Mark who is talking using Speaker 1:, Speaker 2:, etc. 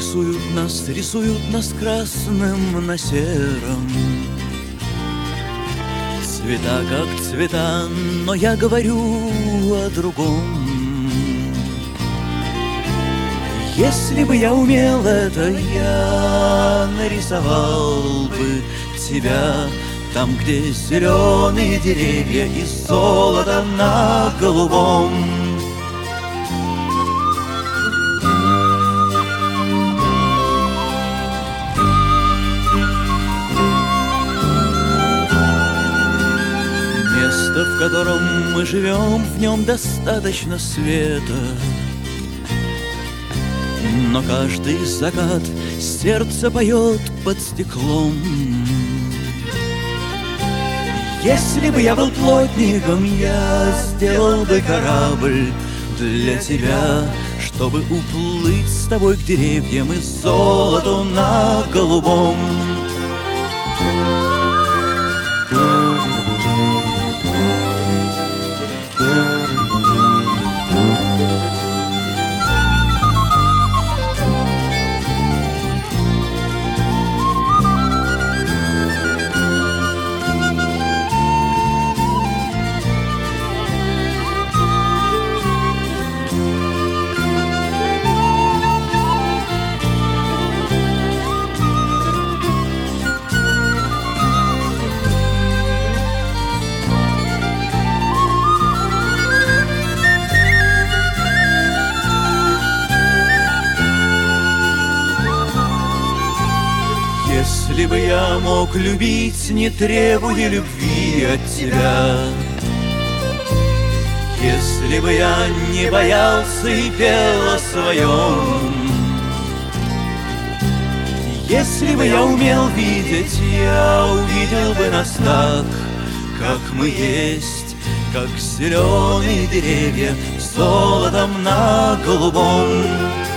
Speaker 1: рисуют нас красным на сером. Цвета как цвета, но я говорю о другом. Если бы я умел это, я нарисовал бы тебя там, где зеленые деревья и золото на голубом. Место, в котором мы живем, в нем достаточно света. Но каждый закат сердце поет под стеклом. Если бы я был плотником, я сделал бы корабль для тебя, чтобы уплыть с тобой к деревьям и золоту на голубом. Если бы я мог любить, не требуя любви от тебя, если бы я не боялся и пел о своем, если бы я умел видеть, я увидел бы нас так, как мы есть, как зеленые деревья с золотом на голубом.